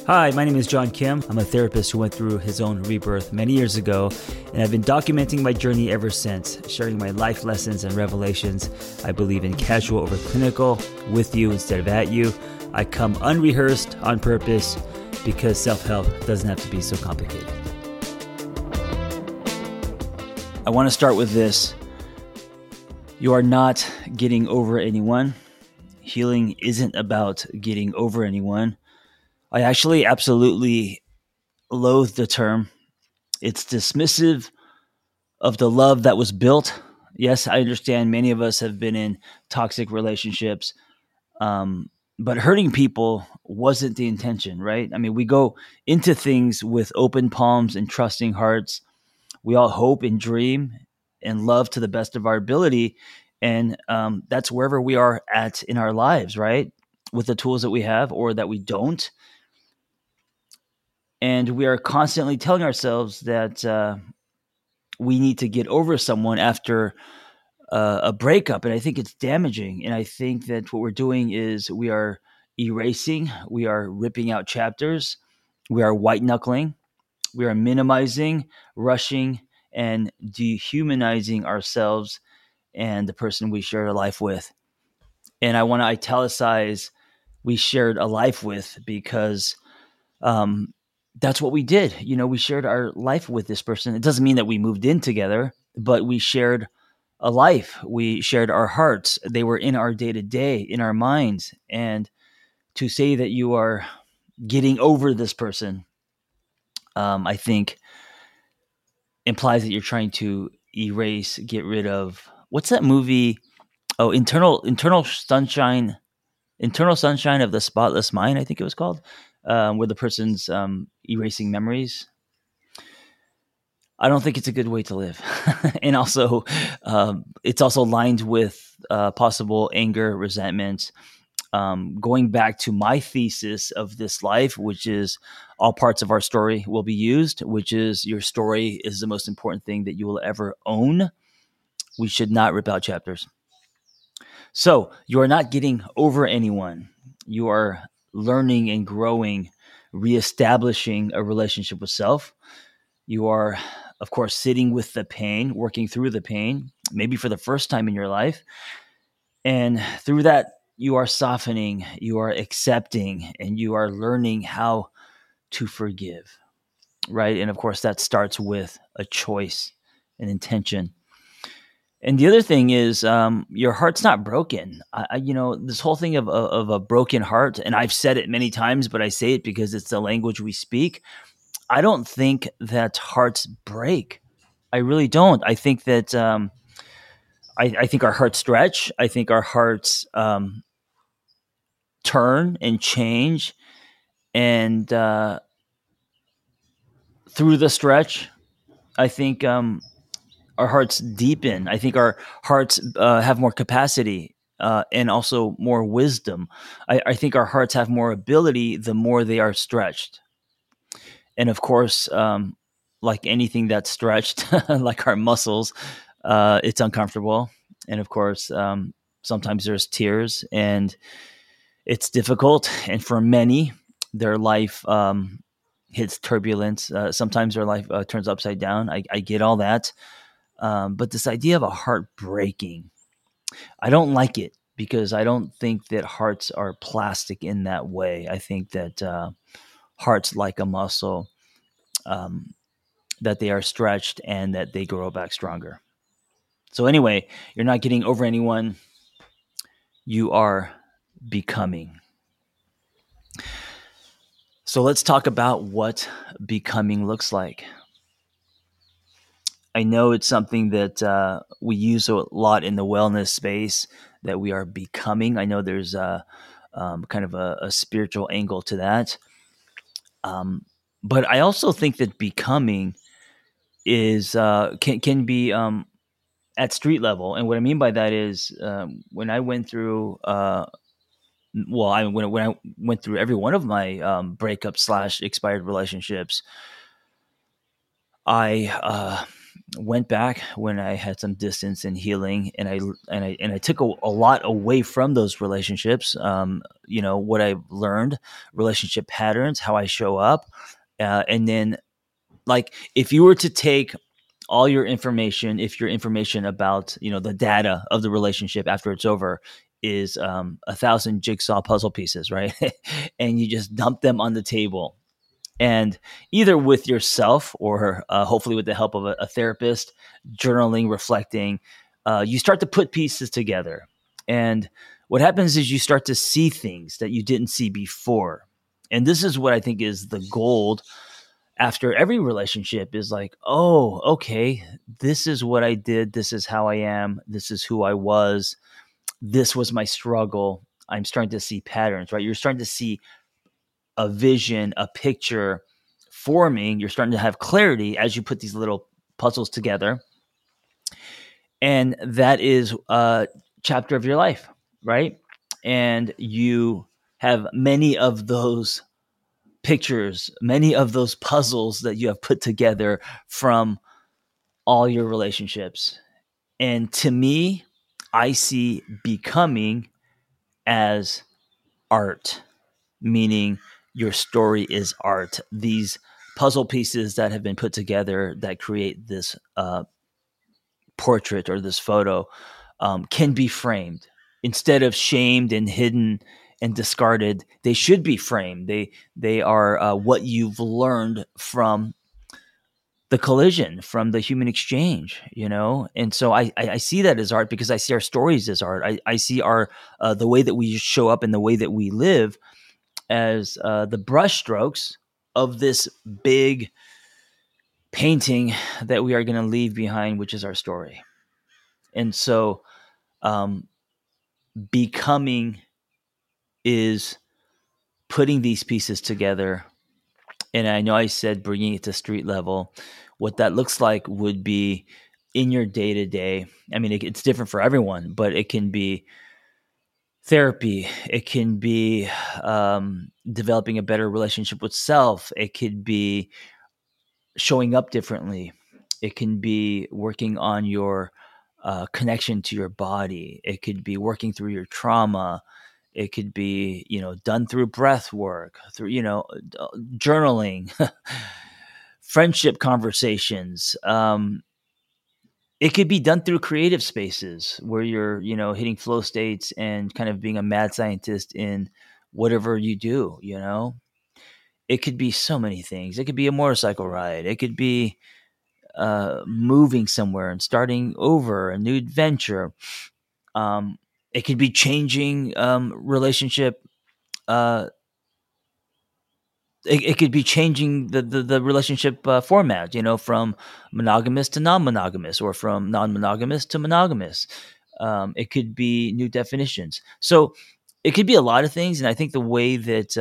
Hi, my name is John Kim. I'm a therapist who went through his own rebirth many years ago, and I've been documenting my journey ever since, sharing my life lessons and revelations. I believe in casual over clinical, with you instead of at you. I come unrehearsed on purpose because self-help doesn't have to be so complicated. I want to start with this. You are not getting over anyone. Healing isn't about getting over anyone. I actually absolutely loathe the term. It's dismissive of the love that was built. Yes, I understand many of us have been in toxic relationships, but hurting people wasn't the intention, right? I mean, we go into things with open palms and trusting hearts. We all hope and dream and love to the best of our ability. And that's wherever we are at in our lives, right? With the tools that we have or that we don't. And we are constantly telling ourselves that we need to get over someone after a breakup. And I think it's damaging. And I think that what we're doing is we are erasing, we are ripping out chapters, we are white knuckling, we are minimizing, rushing, and dehumanizing ourselves and the person we shared a life with. And I want to italicize we shared a life with because that's what we did. You know, we shared our life with this person. It doesn't mean that we moved in together, but we shared a life. We shared our hearts. They were in our day to day, in our minds. And to say that you are getting over this person, I think implies that you're trying to erase, get rid of what's that movie? Oh, Internal Sunshine of the Spotless Mind, I think it was called, where the person's erasing memories. I don't think it's a good way to live. And also, it's also lined with possible anger, resentment. Going back to my thesis of this life, which is all parts of our story will be used, which is your story is the most important thing that you will ever own. We should not rip out chapters. So you are not getting over anyone. You are learning and growing, reestablishing a relationship with self. You are, of course, sitting with the pain, working through the pain, maybe for the first time in your life. And through that, you are softening, you are accepting, and you are learning how to forgive, right? And of course, that starts with a choice, an intention. And the other thing is, your heart's not broken. This whole thing of a broken heart, and I've said it many times, but I say it because it's the language we speak. I don't think that hearts break. I really don't. I think that I think our hearts stretch. I think our hearts turn and change, and through the stretch, I think our hearts deepen. I think our hearts have more capacity and also more wisdom. I think our hearts have more ability the more they are stretched. And of course, like anything that's stretched, like our muscles, it's uncomfortable. And of course, sometimes there's tears and it's difficult. And for many, their life hits turbulence. Sometimes their life turns upside down. I get all that. But this idea of a heart breaking, I don't like it because I don't think that hearts are plastic in that way. I think that hearts, like a muscle, that they are stretched and that they grow back stronger. So anyway, you're not getting over anyone. You are becoming. So let's talk about what becoming looks like. I know it's something that we use a lot in the wellness space, that we are becoming. I know there's kind of a spiritual angle to that. But I also think that becoming is can be at street level. And what I mean by that is when I went through when I went through every one of my breakup / expired relationships, I went back when I had some distance and healing, and I took a lot away from those relationships. What I've learned, relationship patterns, how I show up, and then, like, if you were to take all your information, if your information about the data of the relationship after it's over is 1,000 jigsaw puzzle pieces, right? And you just dump them on the table, and either with yourself or hopefully with the help of a therapist, journaling, reflecting, you start to put pieces together. And what happens is you start to see things that you didn't see before. And this is what I think is the gold after every relationship, is like, oh, okay, this is what I did. This is how I am. This is who I was. This was my struggle. I'm starting to see patterns, right? You're starting to see a vision, a picture forming. You're starting to have clarity as you put these little puzzles together. And that is a chapter of your life, right? And you have many of those pictures, many of those puzzles that you have put together from all your relationships. And to me, I see becoming as art, meaning your story is art. These puzzle pieces that have been put together that create this portrait or this photo can be framed instead of shamed and hidden and discarded. They should be framed. They are what you've learned from the collision, from the human exchange, and so I see that as art, because I see our stories as art. I see our the way that we show up and the way that we live as the brushstrokes of this big painting that we are going to leave behind, which is our story. And so, um, becoming is putting these pieces together. And I know I said bringing it to street level. What that looks like would be in your day to day. I mean, it's different for everyone, but it can be therapy. It can be developing a better relationship with self. It could be showing up differently. It can be working on your connection to your body. It could be working through your trauma. It could be, done through breath work, through, journaling, friendship conversations. It could be done through creative spaces where you're, hitting flow states and kind of being a mad scientist in whatever you do. It could be so many things. It could be a motorcycle ride. It could be moving somewhere and starting over a new adventure. It could be changing relationship. It could be changing the relationship format, from monogamous to non-monogamous, or from non-monogamous to monogamous. It could be new definitions. So it could be a lot of things. And I think the way that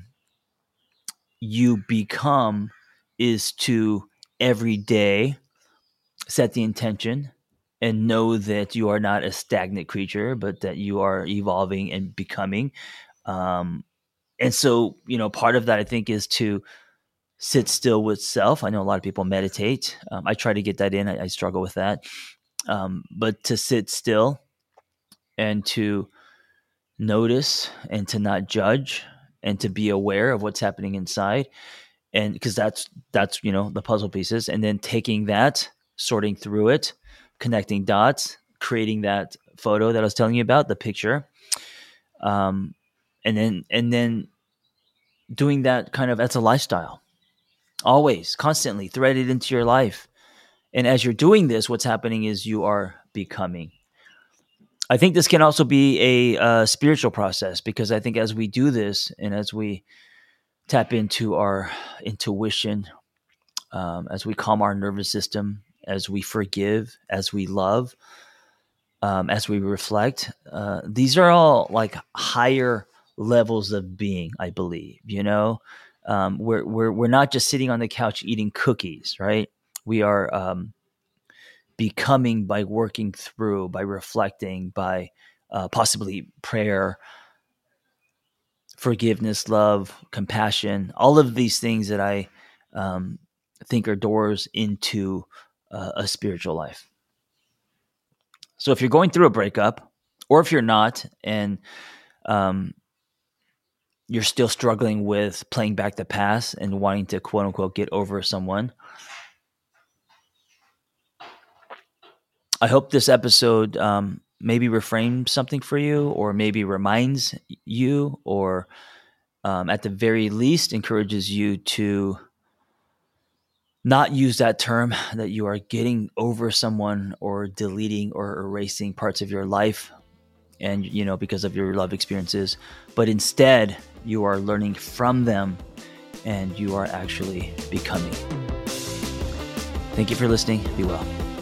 you become is to every day set the intention and know that you are not a stagnant creature, but that you are evolving and becoming. And so, part of that, I think, is to sit still with self. I know a lot of people meditate. I try to get that in. I struggle with that. But to sit still and to notice and to not judge and to be aware of what's happening inside. And because that's the puzzle pieces, and then taking that, sorting through it, connecting dots, creating that photo that I was telling you about, the picture, um, and then doing that kind of as a lifestyle, always, constantly threaded into your life. And as you're doing this, what's happening is you are becoming. I think this can also be a spiritual process, because I think as we do this and as we tap into our intuition, as we calm our nervous system, as we forgive, as we love, as we reflect, these are all like higher levels of being, I believe. We're not just sitting on the couch eating cookies, right? We are becoming by working through, by reflecting, by possibly prayer, forgiveness, love, compassion, all of these things that I think are doors into a spiritual life. So if you're going through a breakup, or if you're not, and you're still struggling with playing back the past and wanting to quote unquote get over someone, I hope this episode maybe reframes something for you, or maybe reminds you, or at the very least encourages you to not use that term that you are getting over someone or deleting or erasing parts of your life and because of your love experiences, but instead you are learning from them and you are actually becoming. Thank you for listening. Be well.